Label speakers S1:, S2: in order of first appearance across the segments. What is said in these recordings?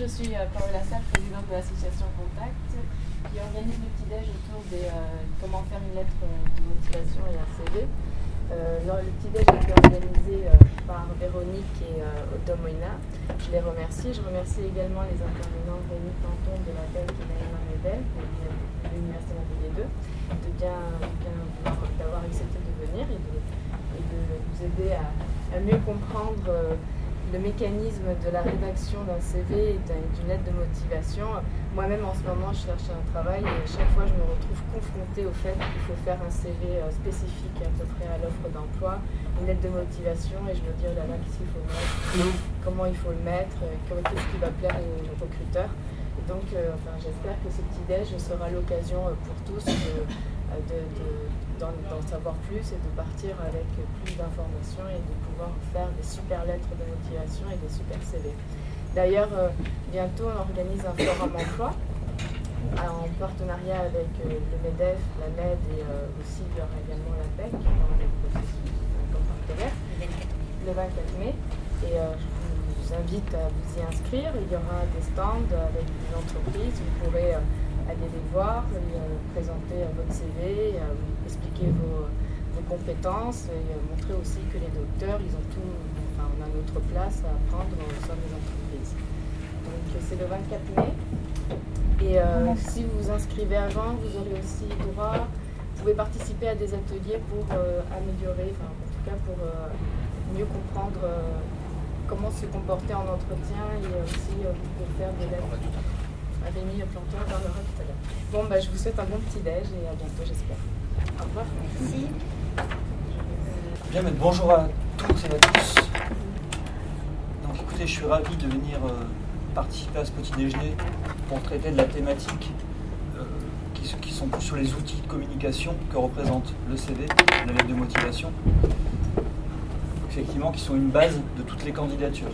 S1: je suis Paola Sarr, présidente de l'association Contact, qui organise le petit-déj autour des comment faire une lettre de motivation et un CV. Le petit-déj a été organisé par Véronique et Otto Moina. Je les remercie. Je remercie également les intervenants Rémi Tanton de la BEC et Naïma Medel de l'Université Montpellier 2 d'avoir accepté de venir et de nous aider à mieux comprendre le mécanisme de la rédaction d'un CV et d'une lettre de motivation. Moi-même, en ce moment, je cherche un travail et à chaque fois, je me retrouve confrontée au fait qu'il faut faire un CV spécifique à peu près à l'offre d'emploi, une lettre de motivation, et je me dis, oh là là, qu'est-ce qu'il faut mettre, comment il faut le mettre, qu'est-ce qui va plaire aux recruteurs. Et donc, j'espère que ce petit-déj sera l'occasion pour tous d'en savoir plus et de partir avec plus d'informations et de pouvoir faire des super lettres de motivation et des super CV. D'ailleurs, bientôt on organise un forum emploi en partenariat avec le MEDEF, la MED et aussi il y aura également la BEC dans le processus comme partenaire le 24 mai. Et je vous invite à vous y inscrire. Il y aura des stands avec des entreprises, vous pourrez aller les voir, présenter votre CV, expliquer vos compétences et montrer aussi que les docteurs, on a notre place à prendre au sein des entreprises. Donc c'est le 24 mai. Et si vous vous inscrivez avant, vous aurez aussi droit, vous pouvez participer à des ateliers pour améliorer, en tout cas pour mieux comprendre comment se comporter en entretien et aussi pour faire des lettres. Rémi Planton en parlera tout à l'heure. Bon, je vous souhaite un bon petit-déj et à bientôt, j'espère. Au revoir.
S2: Merci.
S3: Bien, bonjour à toutes et à tous. Donc écoutez, je suis ravi de venir participer à ce petit déjeuner pour traiter de la thématique qui sont plus sur les outils de communication que représente le CV, la lettre de motivation. Effectivement, qui sont une base de toutes les candidatures.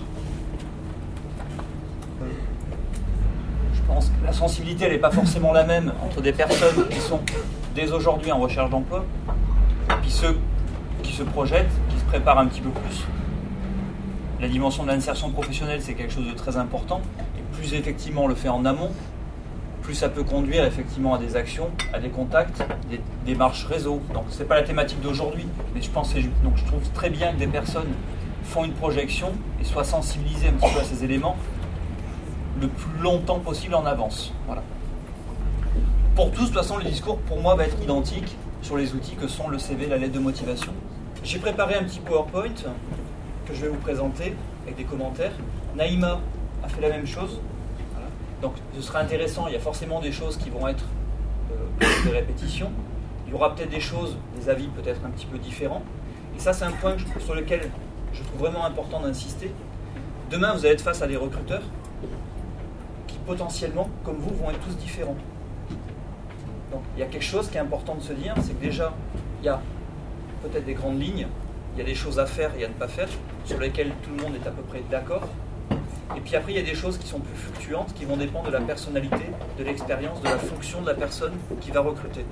S3: Je pense que la sensibilité, elle n'est pas forcément la même entre des personnes qui sont dès aujourd'hui en recherche d'emploi, et puis ceux qui se projettent, qui se préparent un petit peu plus. La dimension de l'insertion professionnelle, c'est quelque chose de très important, et plus effectivement on le fait en amont, plus ça peut conduire effectivement à des actions, à des contacts, des démarches réseau. Donc ce n'est pas la thématique d'aujourd'hui, mais je trouve très bien que des personnes font une projection et soient sensibilisées un petit peu à ces éléments le plus longtemps possible en avance. Voilà. Pour tous, de toute façon, le discours pour moi va être identique sur les outils que sont le CV, la lettre de motivation. J'ai préparé un petit PowerPoint que je vais vous présenter avec des commentaires. Naïma a fait la même chose. Voilà. Donc ce sera intéressant, il y a forcément des choses qui vont être des répétitions. Il y aura peut-être des choses, des avis peut-être un petit peu différents. Et ça, c'est un point sur lequel je trouve vraiment important d'insister. Demain, vous allez être face à des recruteurs potentiellement, comme vous, vont être tous différents. Donc, il y a quelque chose qui est important de se dire, c'est que déjà, il y a peut-être des grandes lignes, il y a des choses à faire et à ne pas faire, sur lesquelles tout le monde est à peu près d'accord. Et puis après, il y a des choses qui sont plus fluctuantes, qui vont dépendre de la personnalité, de l'expérience, de la fonction de la personne qui va recruter.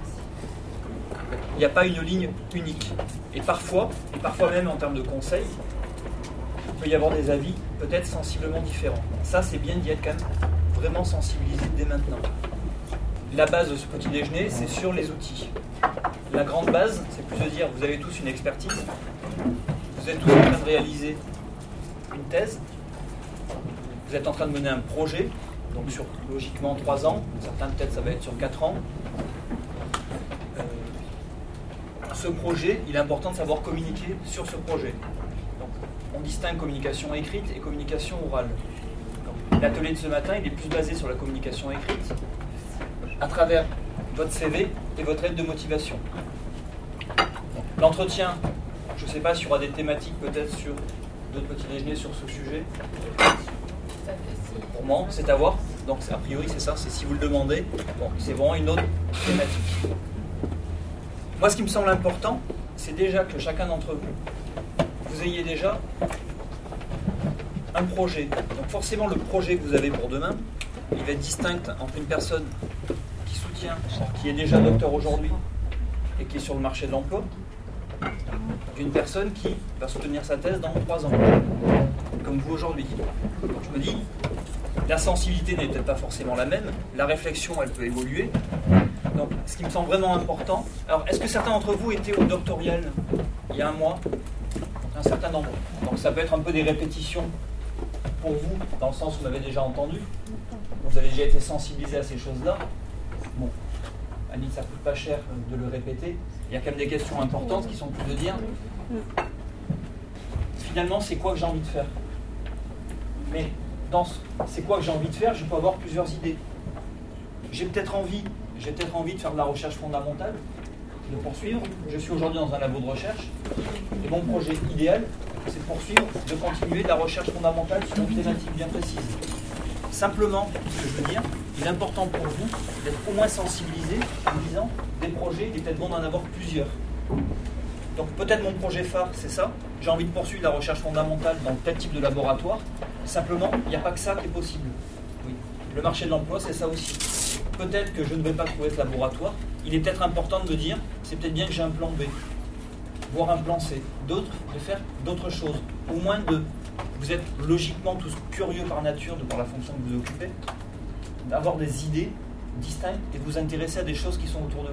S3: Il n'y a pas une ligne unique. Et parfois même en termes de conseils, il peut y avoir des avis peut-être sensiblement différents. Ça, c'est bien d'y être quand même vraiment sensibilisé dès maintenant. La base de ce petit déjeuner, c'est sur les outils. La grande base, c'est plus de dire, vous avez tous une expertise, vous êtes tous en train de réaliser une thèse, vous êtes en train de mener un projet, donc sur logiquement 3 ans, certains peut-être ça va être sur 4 ans. Ce projet, il est important de savoir communiquer sur ce projet. On distingue communication écrite et communication orale. L'atelier de ce matin, il est plus basé sur la communication écrite à travers votre CV et votre lettre de motivation. L'entretien, je ne sais pas s'il y aura des thématiques peut-être sur d'autres petits déjeuners sur ce sujet. Pour moi, c'est à voir. Donc a priori c'est ça, c'est si vous le demandez. Bon, c'est vraiment une autre thématique. Moi, ce qui me semble important, c'est déjà que chacun d'entre vous ayez déjà un projet. Donc forcément, le projet que vous avez pour demain, il va être distinct entre une personne qui soutient, qui est déjà docteur aujourd'hui et qui est sur le marché de l'emploi, d'une personne qui va soutenir sa thèse dans 3 ans, comme vous aujourd'hui. Donc je me dis, la sensibilité n'est peut-être pas forcément la même, la réflexion, elle peut évoluer. Donc, ce qui me semble vraiment important... Alors, est-ce que certains d'entre vous étaient au doctoral il y a un mois? Un certain nombre. Donc, ça peut être un peu des répétitions pour vous, dans le sens où vous m'avez déjà entendu. Vous avez déjà été sensibilisé à ces choses-là. Bon, Annie, ça coûte pas cher de le répéter. Il y a quand même des questions importantes qui sont plus de dire. Finalement, c'est quoi que j'ai envie de faire? Mais c'est quoi que j'ai envie de faire? Je peux avoir plusieurs idées. J'ai peut-être envie de faire de la recherche fondamentale, de poursuivre. Je suis aujourd'hui dans un labo de recherche. Et mon projet idéal, c'est de poursuivre, de continuer de la recherche fondamentale sur une thématique bien précise. Simplement, ce que je veux dire, il est important pour vous d'être au moins sensibilisé en disant des projets, il est peut-être bon d'en avoir plusieurs. Donc peut-être mon projet phare, c'est ça. J'ai envie de poursuivre la recherche fondamentale dans tel type de laboratoire. Simplement, il n'y a pas que ça qui est possible. Oui. Le marché de l'emploi, c'est ça aussi. Peut-être que je ne vais pas trouver ce laboratoire. Il est peut-être important de me dire, c'est peut-être bien que j'ai un plan B, voire un plan C. De faire d'autres choses. Au moins vous êtes logiquement tous curieux par nature, de par la fonction que vous occupez, d'avoir des idées distinctes et de vous intéresser à des choses qui sont autour de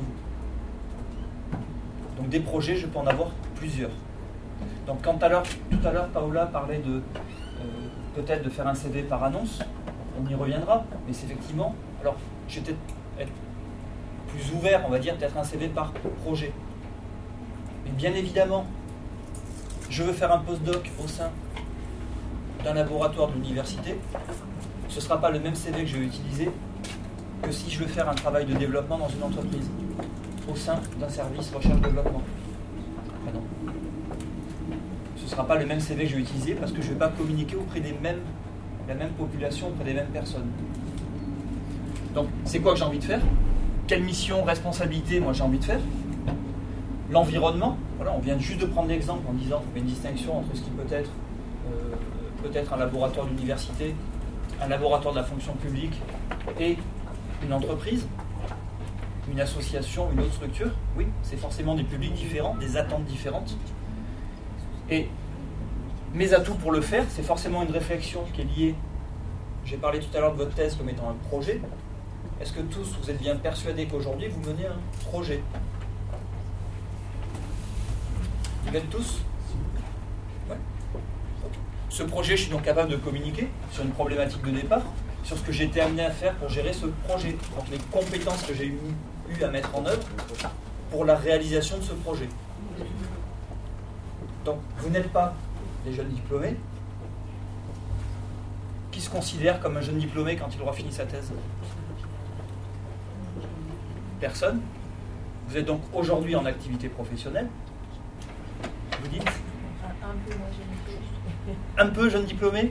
S3: vous. Donc des projets, je peux en avoir plusieurs. Donc tout à l'heure, Paola parlait de peut-être de faire un CV par annonce, on y reviendra, mais c'est effectivement, alors je vais peut-être être plus ouvert, on va dire, peut-être un CV par projet. Mais bien évidemment, je veux faire un postdoc au sein d'un laboratoire de l'université, ce ne sera pas le même CV que je vais utiliser que si je veux faire un travail de développement dans une entreprise, au sein d'un service recherche-développement. Non. Ce ne sera pas le même CV que je vais utiliser parce que je ne vais pas communiquer auprès la même population, auprès des mêmes personnes. Donc, c'est quoi que j'ai envie de faire? Quelle mission, responsabilité, moi j'ai envie de faire? L'environnement, voilà, on vient juste de prendre l'exemple en disant qu'il y a une distinction entre ce qui peut être un laboratoire d'université, un laboratoire de la fonction publique et une entreprise, une association, une autre structure. Oui, c'est forcément des publics différents, des attentes différentes. Et mes atouts pour le faire, c'est forcément une réflexion qui est liée. J'ai parlé tout à l'heure de votre thèse comme étant un projet. Est-ce que tous, vous êtes bien persuadés qu'aujourd'hui, vous menez un projet? Vous l'êtes tous? Ouais. Ce projet, je suis donc capable de communiquer sur une problématique de départ, sur ce que j'ai été amené à faire pour gérer ce projet, donc les compétences que j'ai eu à mettre en œuvre pour la réalisation de ce projet. Donc, vous n'êtes pas des jeunes diplômés. Qui se considère comme un jeune diplômé quand il aura fini sa thèse? Personne. Vous êtes donc aujourd'hui en activité professionnelle. Vous dites?
S1: Un peu moins jeune diplômé.
S3: Un peu jeune diplômé?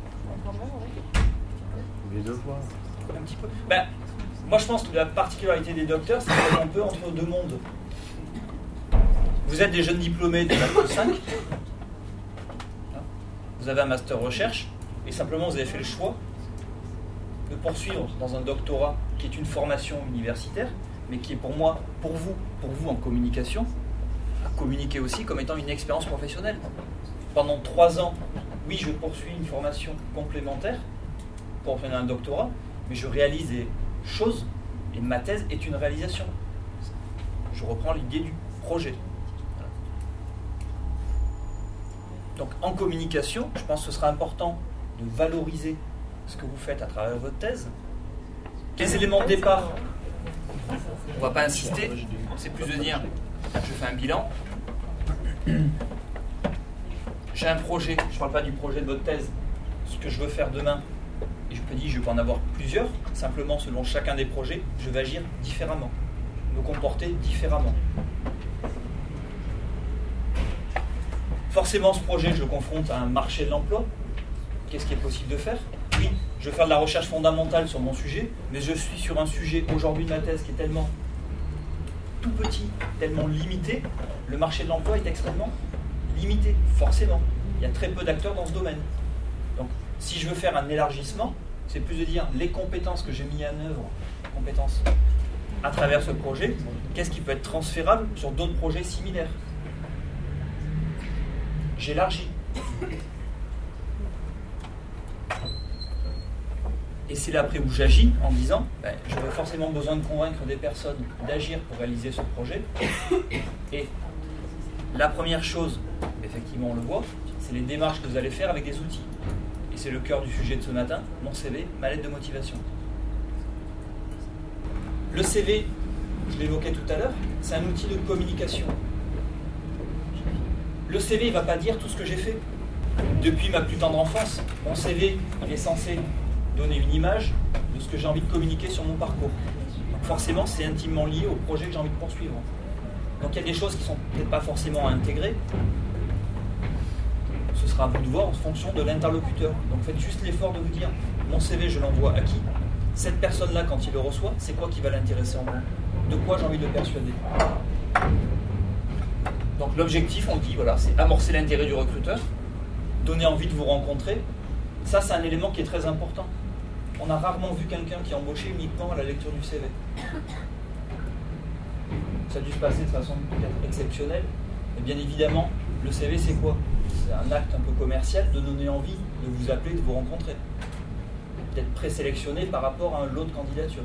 S2: Les deux fois.
S3: Un petit peu. Ben, moi je pense que la particularité des docteurs, c'est qu'on est un peu entre deux mondes. Vous êtes des jeunes diplômés de Bac 5. Vous avez un master recherche et simplement vous avez fait le choix de poursuivre dans un doctorat qui est une formation universitaire, mais qui est pour vous en communication, à communiquer aussi comme étant une expérience professionnelle. Pendant 3 ans, oui, je poursuis une formation complémentaire pour obtenir un doctorat, mais je réalise des choses et ma thèse est une réalisation. Je reprends l'idée du projet. Voilà. Donc en communication, je pense que ce sera important de valoriser ce que vous faites à travers votre thèse. Les éléments de départ, on ne va pas insister, c'est plus de dire, je fais un bilan, j'ai un projet, je ne parle pas du projet de votre thèse, ce que je veux faire demain, et je peux en avoir plusieurs, simplement selon chacun des projets, je vais agir différemment, me comporter différemment. Forcément, ce projet, je le confronte à un marché de l'emploi. Qu'est-ce qui est possible de faire? Oui, je vais faire de la recherche fondamentale sur mon sujet, mais je suis sur un sujet aujourd'hui de ma thèse qui est tellement tout petit, tellement limité, le marché de l'emploi est extrêmement limité, forcément. Il y a très peu d'acteurs dans ce domaine. Donc, si je veux faire un élargissement, c'est plus de dire les compétences que j'ai mis en œuvre, compétences à travers ce projet, qu'est-ce qui peut être transférable sur d'autres projets similaires? J'élargis. Et c'est là après où j'agis en disant, j'aurai forcément besoin de convaincre des personnes d'agir pour réaliser ce projet. Et la première chose, effectivement on le voit, c'est les démarches que vous allez faire avec des outils. Et c'est le cœur du sujet de ce matin, mon CV, ma lettre de motivation. Le CV, je l'évoquais tout à l'heure, c'est un outil de communication. Le CV, il ne va pas dire tout ce que j'ai fait. Depuis ma plus tendre enfance, mon CV, il est censé donner une image de ce que j'ai envie de communiquer sur mon parcours. Donc forcément, c'est intimement lié au projet que j'ai envie de poursuivre. Donc il y a des choses qui ne sont peut-être pas forcément à intégrer. Ce sera à vous de voir en fonction de l'interlocuteur. Donc faites juste l'effort de vous dire, mon CV, je l'envoie à qui? Cette personne-là, quand il le reçoit, c'est quoi qui va l'intéresser en moi? De quoi j'ai envie de le persuader? Donc l'objectif, on dit, voilà, c'est amorcer l'intérêt du recruteur, donner envie de vous rencontrer. Ça, c'est un élément qui est très important. On a rarement vu quelqu'un qui est embauché uniquement à la lecture du CV. Ça a dû se passer de façon peut-être exceptionnelle. Mais bien évidemment, le CV, c'est quoi? C'est un acte un peu commercial de donner envie de vous appeler, de vous rencontrer. D'être présélectionné par rapport à un lot de candidatures.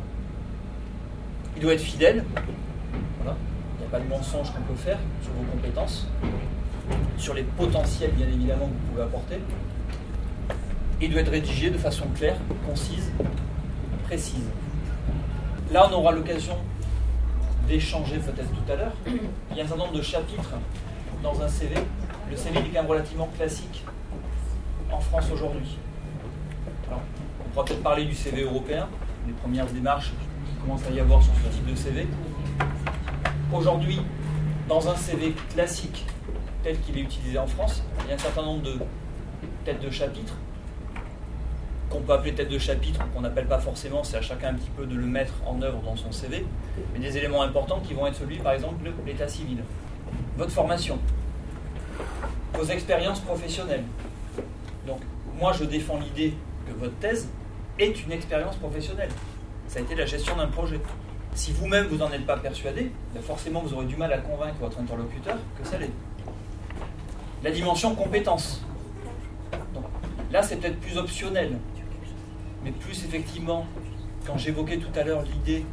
S3: Il doit être fidèle. Voilà. Il n'y a pas de mensonge qu'on peut faire sur vos compétences, sur les potentiels, bien évidemment, que vous pouvez apporter. Il doit être rédigé de façon claire, concise, précise. Là, on aura l'occasion d'échanger peut-être tout à l'heure. Il y a un certain nombre de chapitres dans un CV. Le CV est quand même relativement classique en France aujourd'hui. Alors, on pourra peut-être parler du CV européen, les premières démarches qui commencent à y avoir sur ce type de CV. Aujourd'hui, dans un CV classique tel qu'il est utilisé en France, il y a un certain nombre de têtes de chapitre qu'on peut appeler tête de chapitre, qu'on n'appelle pas forcément, c'est à chacun un petit peu de le mettre en œuvre dans son CV, mais des éléments importants qui vont être celui, par exemple, de l'état civil, votre formation, vos expériences professionnelles. Donc, moi, je défends l'idée que votre thèse est une expérience professionnelle. Ça a été la gestion d'un projet. Si vous-même, vous n'en êtes pas persuadé, forcément, vous aurez du mal à convaincre votre interlocuteur que ça l'est. La dimension compétence. Donc, là, c'est peut-être plus optionnel. Mais plus effectivement, quand j'évoquais tout à l'heure l'idée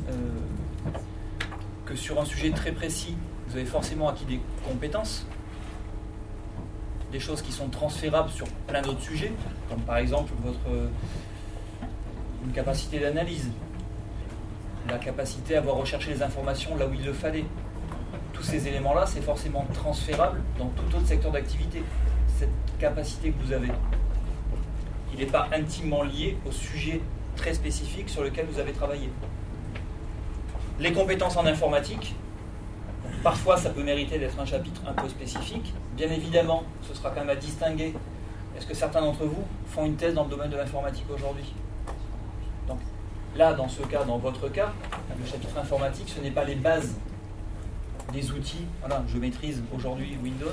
S3: que sur un sujet très précis, vous avez forcément acquis des compétences, des choses qui sont transférables sur plein d'autres sujets, comme par exemple une capacité d'analyse, la capacité à avoir recherché les informations là où il le fallait. Tous ces éléments-là, c'est forcément transférable dans tout autre secteur d'activité, cette capacité que vous avez. Il n'est pas intimement lié au sujet très spécifique sur lequel vous avez travaillé. Les compétences en informatique, parfois ça peut mériter d'être un chapitre un peu spécifique. Bien évidemment, ce sera quand même à distinguer. Est-ce que certains d'entre vous font une thèse dans le domaine de l'informatique aujourd'hui? Donc là, dans ce cas, dans votre cas, le chapitre informatique, ce n'est pas les bases des outils. Voilà, je maîtrise aujourd'hui Windows.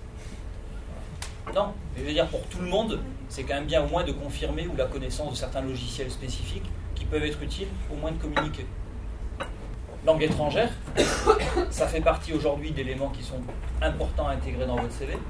S3: Non, mais je veux dire, pour tout le monde, c'est quand même bien au moins de confirmer ou la connaissance de certains logiciels spécifiques qui peuvent être utiles au moins de communiquer. Langue étrangère, ça fait partie aujourd'hui d'éléments qui sont importants à intégrer dans votre CV.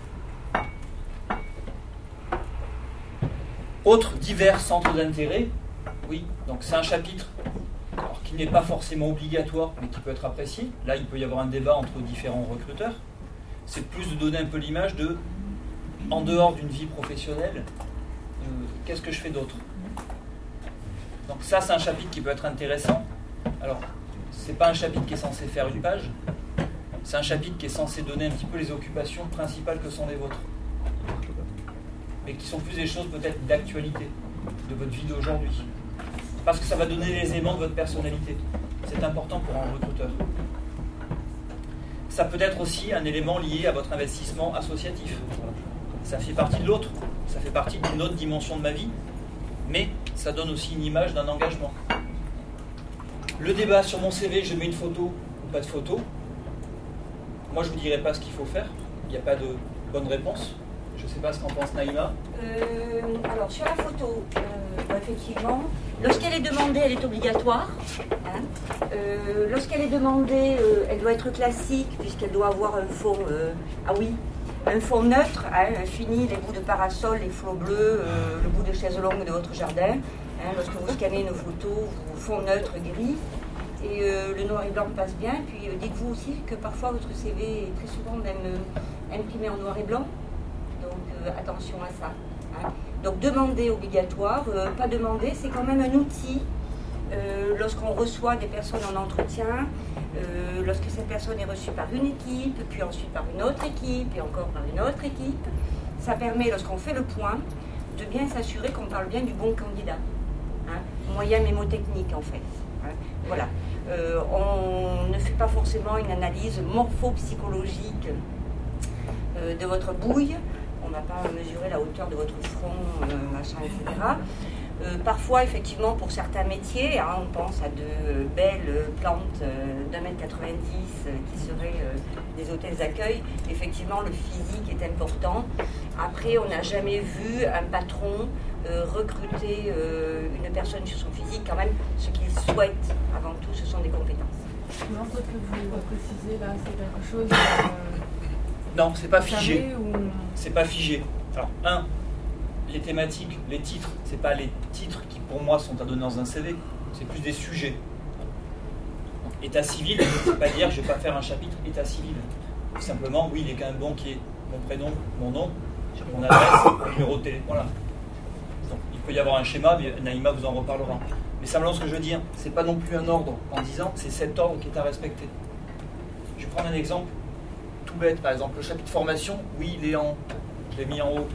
S3: Autres divers centres d'intérêt, oui, donc c'est un chapitre alors, qui n'est pas forcément obligatoire, mais qui peut être apprécié. Là, il peut y avoir un débat entre différents recruteurs. C'est plus de donner un peu l'image de en dehors d'une vie professionnelle, qu'est-ce que je fais d'autre? Donc ça, c'est un chapitre qui peut être intéressant. Alors, c'est pas un chapitre qui est censé faire une page, c'est un chapitre qui est censé donner un petit peu les occupations principales que sont les vôtres. Mais qui sont plus des choses peut-être d'actualité, de votre vie d'aujourd'hui. Parce que ça va donner les éléments de votre personnalité. C'est important pour un recruteur. Ça peut être aussi un élément lié à votre investissement associatif. Ça fait partie de l'autre, ça fait partie d'une autre dimension de ma vie, mais ça donne aussi une image d'un engagement. Le débat sur mon CV, je mets une photo ou pas de photo. Moi, je ne vous dirai pas ce qu'il faut faire, il n'y a pas de bonne réponse. Je ne sais pas ce qu'en pense Naïma.
S2: Alors, sur la photo, effectivement, lorsqu'elle est demandée, elle est obligatoire. Hein. Lorsqu'elle est demandée, elle doit être classique, puisqu'elle doit avoir un fond... ah oui. Un fond neutre, hein, fini les bouts de parasol, les flots bleus, le bout de chaise longue de votre jardin. Hein, lorsque vous scannez une photo, vous fond neutre gris. Et le noir et blanc passe bien. Puis dites-vous aussi que parfois votre CV est très souvent même imprimé en noir et blanc. Donc attention à ça. Hein. Donc demander obligatoire, pas demander, c'est quand même un outil. Lorsqu'on reçoit des personnes en entretien, lorsque cette personne est reçue par une équipe, puis ensuite par une autre équipe, et encore par une autre équipe, ça permet, lorsqu'on fait le point, de bien s'assurer qu'on parle bien du bon candidat. Hein, moyen mémotechnique en fait. Hein, voilà. On ne fait pas forcément une analyse morpho-psychologique de votre bouille. On n'a pas mesuré la hauteur de votre front, machin, etc. Parfois, effectivement, pour certains métiers, hein, on pense à de belles plantes d'1,90 m qui seraient des hôtels d'accueil. Effectivement, le physique est important. Après, on n'a jamais vu un patron recruter une personne sur son physique. Quand même, ce qu'il souhaite, avant tout, ce sont des compétences.
S1: Non, ce que vous précisez là, c'est quelque chose...
S3: Non, c'est pas figé.
S1: Ou...
S3: C'est pas figé. Alors, les thématiques, les titres, c'est pas les titres qui pour moi sont à donner dans un CV, c'est plus des sujets. État civil, c'est pas dire je vais pas faire un chapitre état civil. Simplement, oui, il est quand même bon qu'il y ait mon prénom, mon nom, mon adresse, mon numéro de téléphone. Voilà. Donc, il peut y avoir un schéma, mais Naïma vous en reparlera. Mais simplement, ce que je veux dire, c'est pas non plus un ordre en disant c'est cet ordre qui est à respecter. Je vais prendre un exemple tout bête, par exemple, le chapitre formation, oui, il est en haut. Je l'ai mis en haut.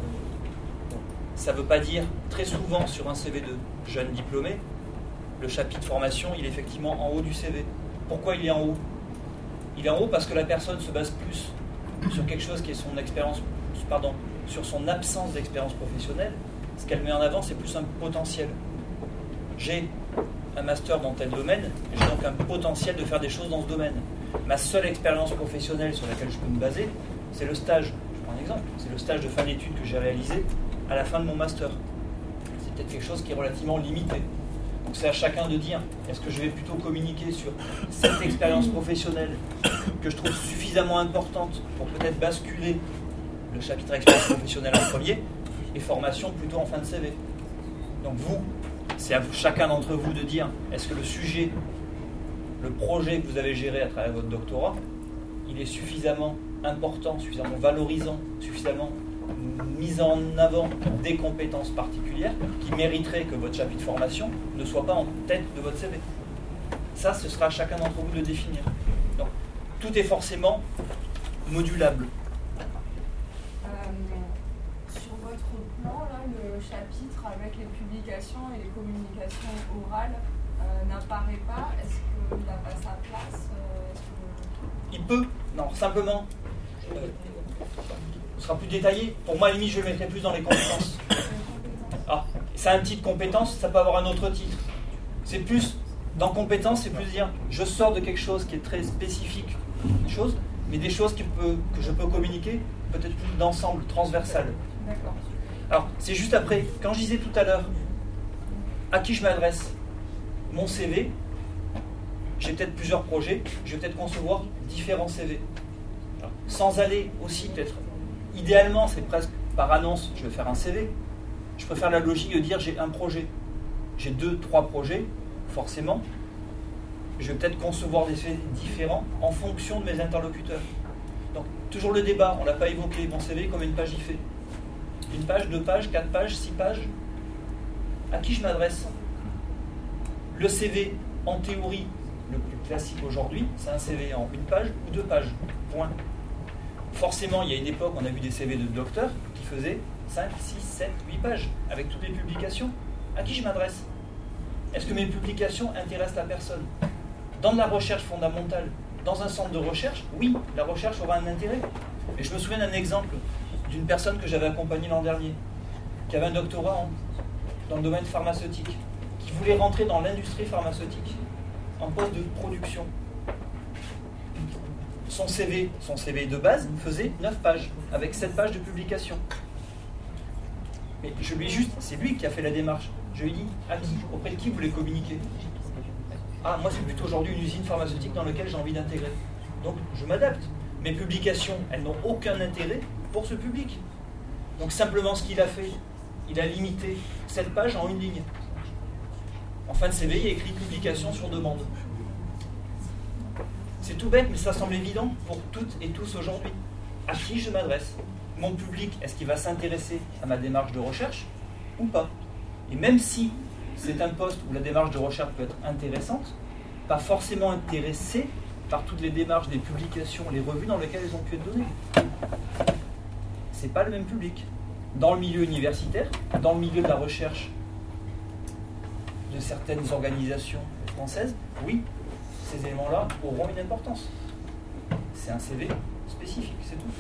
S3: Ça ne veut pas dire, très souvent sur un CV de jeune diplômé, le chapitre formation, il est effectivement en haut du CV. Pourquoi il est en haut? Il est en haut parce que la personne se base plus sur quelque chose qui est son expérience, sur son absence d'expérience professionnelle. Ce qu'elle met en avant, c'est plus un potentiel. J'ai un master dans tel domaine, j'ai donc un potentiel de faire des choses dans ce domaine. Ma seule expérience professionnelle sur laquelle je peux me baser, c'est le stage. Je prends un exemple, c'est le stage de fin d'études que j'ai réalisé à la fin de mon master. C'est peut-être quelque chose qui est relativement limité. Donc c'est à chacun de dire, est-ce que je vais plutôt communiquer sur cette expérience professionnelle que je trouve suffisamment importante pour peut-être basculer le chapitre expérience professionnelle en premier et formation plutôt en fin de CV. Donc vous, c'est à chacun d'entre vous de dire, est-ce que le sujet, le projet que vous avez géré à travers votre doctorat, il est suffisamment important, suffisamment valorisant, suffisamment mise en avant des compétences particulières qui mériteraient que votre chapitre formation ne soit pas en tête de votre CV. Ça, ce sera à chacun d'entre vous de le définir. Donc, tout est forcément modulable.
S4: Sur votre plan, là, le chapitre avec les publications et les communications orales n'apparaît pas. Est-ce qu'il n'a pas sa place
S3: Il peut, non, simplement. Ce sera plus détaillé. Pour moi, à la limite, je le mettrai plus dans les compétences. Ah, ça a un titre compétence, ça peut avoir un autre titre. C'est plus, dans compétences, c'est plus dire, je sors de quelque chose qui est très spécifique, des choses, mais des choses que je peux communiquer, peut-être plus d'ensemble, transversal.
S4: D'accord.
S3: Alors, c'est juste après, quand je disais tout à l'heure, à qui je m'adresse? Mon CV, j'ai peut-être plusieurs projets, je vais peut-être concevoir différents CV. Alors, sans aller aussi peut-être... Idéalement, c'est presque par annonce, je vais faire un CV. Je préfère la logique de dire j'ai un projet. J'ai 2-3 projets, forcément. Je vais peut-être concevoir des CV différents en fonction de mes interlocuteurs. Donc, toujours le débat, on ne l'a pas évoqué. Mon CV, combien de pages il fait? 1 page, 2 pages, 4 pages, 6 pages? À qui je m'adresse? Le CV, en théorie, le plus classique aujourd'hui, c'est un CV en 1 page ou 2 pages. Point. Forcément, il y a une époque, on a vu des CV de docteurs qui faisaient 5, 6, 7, 8 pages, avec toutes les publications. À qui je m'adresse? Est-ce que mes publications intéressent la personne? Dans de la recherche fondamentale, dans un centre de recherche, oui, la recherche aura un intérêt. Et je me souviens d'un exemple d'une personne que j'avais accompagnée l'an dernier, qui avait un doctorat dans le domaine pharmaceutique, qui voulait rentrer dans l'industrie pharmaceutique, en poste de production. Son CV de base faisait 9 pages, avec 7 pages de publication. Mais je lui ai juste, c'est lui qui a fait la démarche. Je lui ai dit, à qui, auprès de qui vous voulez communiquer? Ah, moi c'est plutôt aujourd'hui une usine pharmaceutique dans laquelle j'ai envie d'intégrer. Donc je m'adapte. mes publications, elles n'ont aucun intérêt pour ce public. Donc simplement ce qu'il a fait, il a limité cette page en une ligne. En fin de CV, il y a écrit publication sur demande. C'est tout bête, mais ça semble évident pour toutes et tous aujourd'hui. À qui je m'adresse? Mon public, est-ce qu'il va s'intéresser à ma démarche de recherche ou pas? Et même si c'est un poste où la démarche de recherche peut être intéressante, pas forcément intéressé par toutes les démarches des publications, les revues dans lesquelles elles ont pu être données. C'est pas le même public. Dans le milieu universitaire, dans le milieu de la recherche de certaines organisations françaises, oui, ces éléments-là auront une importance. C'est un CV spécifique, c'est tout.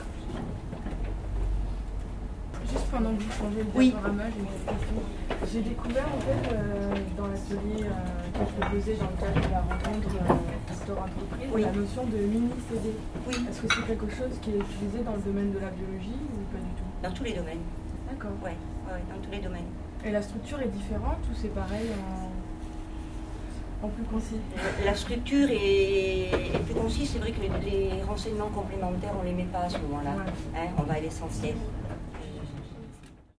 S5: Juste pendant que vous changez le diaporama, j'ai une question. J'ai découvert en fait dans l'atelier que je proposais dans le cadre de la rencontre Acteur Entreprise, la notion de mini-CD.
S2: Oui.
S5: Est-ce que c'est quelque chose qui est utilisé dans le domaine de la biologie ou pas du tout?
S2: Dans tous les domaines.
S5: D'accord.
S2: Oui, dans tous les domaines.
S5: Et la structure est différente ou c'est pareil en plus concis?
S2: La structure est plus concise. C'est vrai que les renseignements complémentaires, on ne les met pas à ce moment-là. Ouais. Hein, on va à l'essentiel.